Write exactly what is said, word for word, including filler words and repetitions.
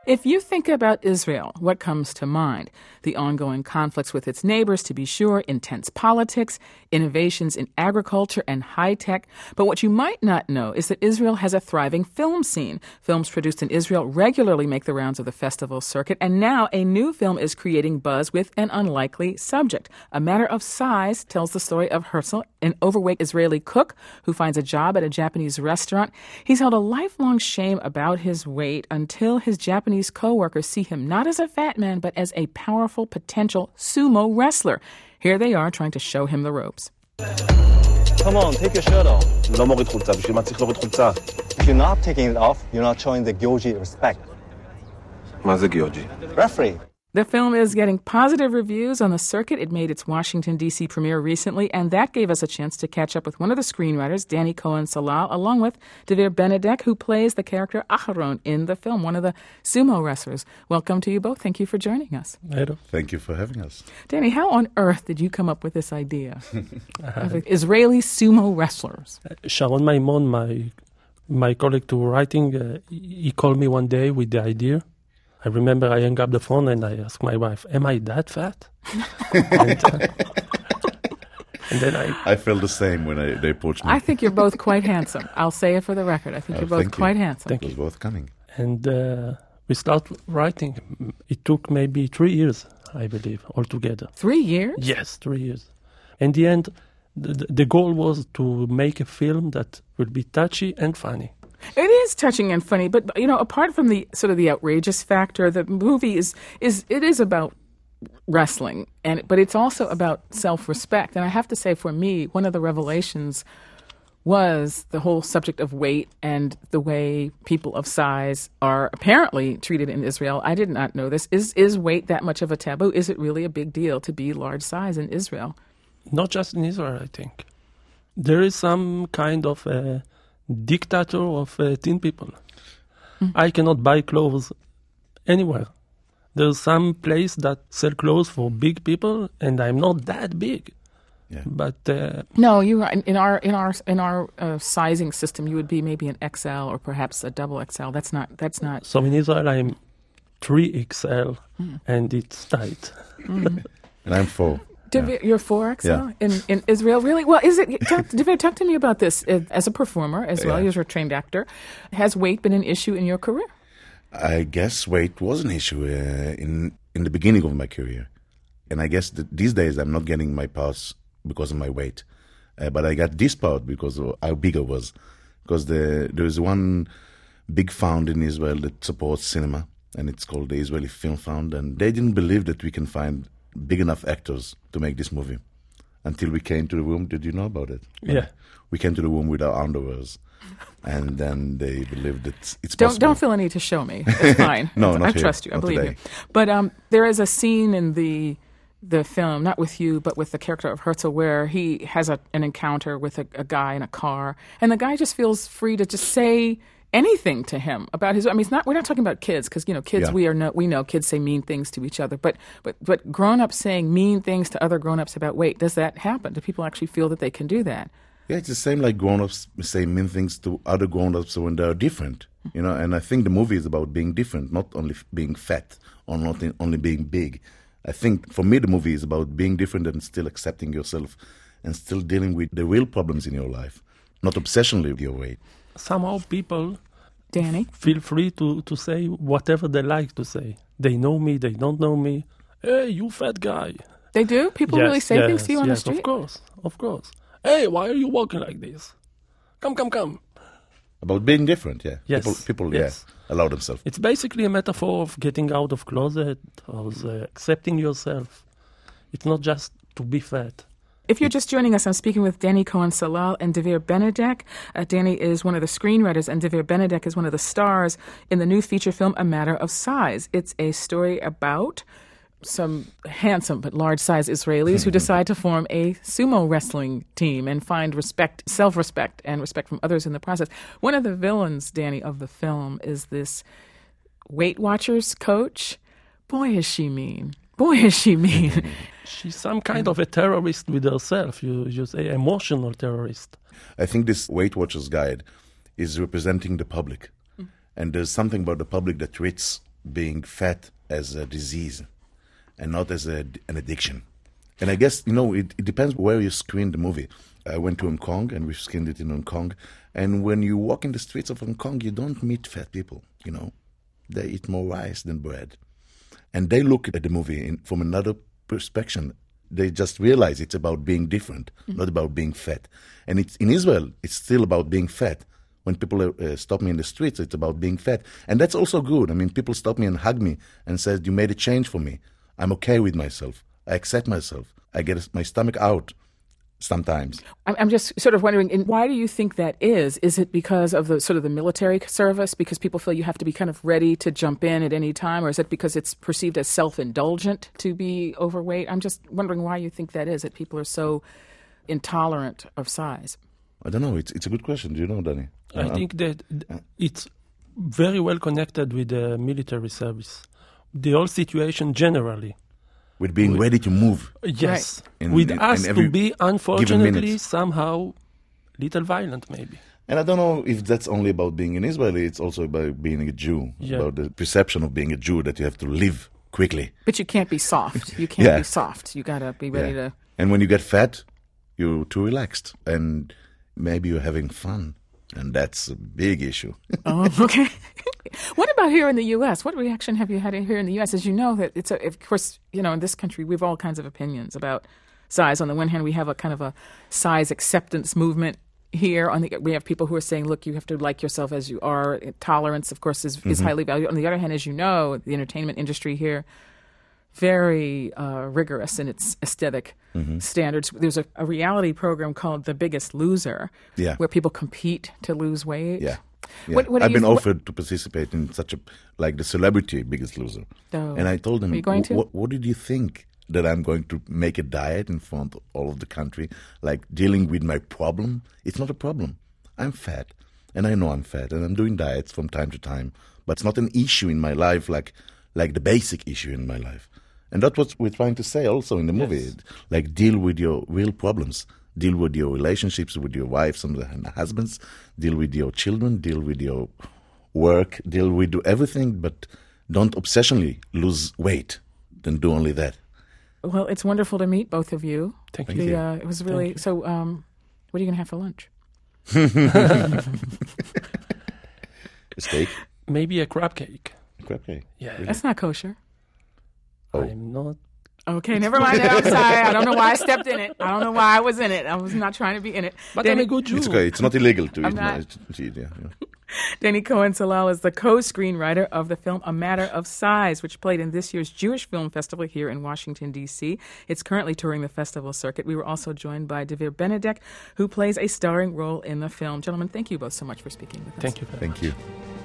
If you think about Israel, what comes to mind? The ongoing conflicts with its neighbors, to be sure, intense politics, innovations in agriculture and high tech. But what you might not know is that Israel has a thriving film scene. Films produced in Israel regularly make the rounds of the festival circuit, and now a new film is creating buzz with an unlikely subject. A Matter of Size tells the story of Herzl, an overweight Israeli cook who finds a job at a Japanese restaurant. He's held a lifelong shame about his weight until his Japanese co-workers see him not as a fat man, but as a powerful potential sumo wrestler. Here they are trying to show him the ropes. Come on, take your shirt off. לא מוריד חולצה, בשביל מה צריך להוריד חולצה? If you're not taking it off, you're not showing the gyoji respect. מה זה גיוג'י? Referee. The film is getting positive reviews on the circuit. It made its Washington, D C premiere recently, and that gave us a chance to catch up with one of the screenwriters, Danny Cohen-Salal, along with Devir Benedek, who plays the character Aharon in the film, one of the sumo wrestlers. Welcome to you both. Thank you for joining us. Hello. Thank you for having us. Danny, how on earth did you come up with this idea of Israeli sumo wrestlers? Sharon Maimon, my my colleague to writing, uh, he called me one day with the idea. I remember I hung up the phone and I asked my wife, am I that fat? and, uh, and then I... I felt the same when I, they approached me. I think you're both quite handsome. I'll say it for the record. I think Oh, you're both thank quite you. handsome. Thank It was you. both cunning. And uh, we started writing. It took maybe three years, I believe, altogether. Three years? Yes, three years. In the end, the, the the goal was to make a film that will be touchy and funny. It is touching and funny, but you know, apart from the sort of the outrageous factor, the movie is is it is about wrestling, and but it's also about self-respect. And I have to say, for me, one of the revelations was the whole subject of weight and the way people of size are apparently treated in Israel. I did not know this. Is is weight that much of a taboo? Is it really a big deal to be large size in Israel? Not just in Israel, I think. There is some kind of uh, dictator of uh, thin people. Mm. I cannot buy clothes anywhere. There's some place that sell clothes for big people, and I'm not that big. Yeah. But uh, No, you are in our in our in our uh, sizing system. You would be maybe an X L or perhaps a double X L. That's not. That's not. so in Israel, I'm three X L, mm. and it's tight. Mm. And I'm four. Devir, Yeah. you're four X L Yeah. in, in Israel, really? Well, is it? Talk, Devir, talk to me about this. Uh, As a performer, as well, Yeah. you're a trained actor. Has weight been an issue in your career? I guess weight was an issue uh, in in the beginning of my career. And I guess that these days I'm not getting my parts because of my weight. Uh, but I got this part because of how big I was. Because the, there is one big fund in Israel that supports cinema, and it's called the Israeli Film Fund. And they didn't believe that we can find big enough actors to make this movie until we came to the room. Did you know about it? Yeah. We came to the room with our underwears, and then they believed that it's Don't possible. don't feel a need to show me. It's fine. No, not I here. trust you. I Not believe today. you. But um, there is a scene in the the film, not with you, but with the character of Herzl, where he has a, an encounter with a, a guy in a car, and the guy just feels free to just say anything to him about his. I mean, it's not. We're not talking about kids because you know, kids. Yeah. We are no. We know kids say mean things to each other, but but but grown ups saying mean things to other grown ups about weight. Does that happen? Do people actually feel that they can do that? Yeah, it's the same like grown-ups say mean things to other grown-ups when they're different, you know. And I think the movie is about being different, not only f- being fat or not in, only being big. I think for me the movie is about being different and still accepting yourself and still dealing with the real problems in your life, not obsessionally with your weight. Somehow people Danny? feel free to, to say whatever they like to say. They know me, they don't know me. Hey, you fat guy. They do? People Yes, really say yes, things to you on yes, the street? of course, of course. Hey, why are you walking like this? Come, come, come. About being different, yeah. Yes, People, people yes. yeah, allow themselves. It's basically a metaphor of getting out of closet, of uh, accepting yourself. It's not just to be fat. If you're just joining us, I'm speaking with Danny Cohen-Salal and Devir Benedek. Uh, Danny is one of the screenwriters, and Devir Benedek is one of the stars in the new feature film, A Matter of Size. It's a story about some handsome but large-sized Israelis who decide to form a sumo wrestling team and find respect, self-respect, and respect from others in the process. One of the villains, Danny, of the film is this Weight Watchers coach. Boy, is she mean. Boy, is she mean. She's some kind of a terrorist with herself. You, you say emotional terrorist. I think this Weight Watchers guide is representing the public. Mm. And there's something about the public that treats being fat as a disease and not as a, an addiction. And I guess, you know, it, it depends where you screen the movie. I went to Hong Kong, and we screened it in Hong Kong. And when you walk in the streets of Hong Kong, you don't meet fat people, you know. They eat more rice than bread. And they look at the movie in, from another perspective. They just realize it's about being different, mm-hmm. not about being fat. And it's, in Israel, it's still about being fat. When people uh, stop me in the streets, it's about being fat. And that's also good. I mean, people stop me and hug me and say, you made a change for me. I'm okay with myself. I accept myself. I get my stomach out sometimes. I'm just sort of wondering, and why do you think that is? Is it because of the sort of the military service, because people feel you have to be kind of ready to jump in at any time, or is it because it's perceived as self-indulgent to be overweight? I'm just wondering why you think that is, that people are so intolerant of size. I don't know. It's it's a good question. Do you know, Danny? I Uh, think that it's very well connected with the military service. The whole situation generally. With being With- ready to move. Yes. In- with in- us in every to be, given unfortunately, minute. somehow little violent maybe. And I don't know if that's only about being an Israeli. It's also about being a Jew, Yeah. about the perception of being a Jew, that you have to live quickly. But you can't be soft. You can't Yeah. be soft. You got to be ready Yeah. to... And when you get fat, you're too relaxed. And maybe you're having fun. And that's a big issue. Oh, okay. What about here in the U S? What reaction have you had here in the U S? As you know, that it's a, of course, you know, in this country, we have all kinds of opinions about size. On the one hand, we have a kind of a size acceptance movement here. On the, we have people who are saying, look, you have to like yourself as you are. Tolerance, of course, is, is highly valued. On the other hand, as you know, the entertainment industry here, very uh, rigorous in its aesthetic Mm-hmm. standards. There's a, a reality program called The Biggest Loser, Yeah. where people compete to lose weight. Yeah. Yeah. What- what do I've you- been what- offered to participate in such a, like the celebrity Biggest Loser. Oh. And I told them, Are you going to? "Wh- what did you think? That I'm going to make a diet in front of all of the country, like dealing with my problem? It's not a problem. I'm fat, and I know I'm fat, and I'm doing diets from time to time, but it's not an issue in my life like like the basic issue in my life. And that's what we're trying to say also in the movie. Yes. Like, deal with your real problems. Deal with your relationships with your wives and the husbands. Deal with your children. Deal with your work. Deal with everything, but don't obsessionally lose weight. Then do only that. Well, it's wonderful to meet both of you. Thank Thank you. The, you. uh, it was really so. Um, what are you going to have for lunch? A steak, Maybe a crab cake. crab cake. Yeah. That's not kosher. Oh. I'm not. Okay, never mind. That. I'm sorry. I don't know why I stepped in it. I don't know why I was in it. I was not trying to be in it. But Danny, I'm a good Jew. It's okay. It's not illegal to I'm eat. not- No, it's, it's, yeah, yeah. Danny Cohen-Salal is the co-screenwriter of the film A Matter of Size, which played in this year's Jewish Film Festival here in Washington, D C. It's currently touring the festival circuit. We were also joined by Devir Benedek, who plays a starring role in the film. Gentlemen, thank you both so much for speaking with us. Thank you. Thank you.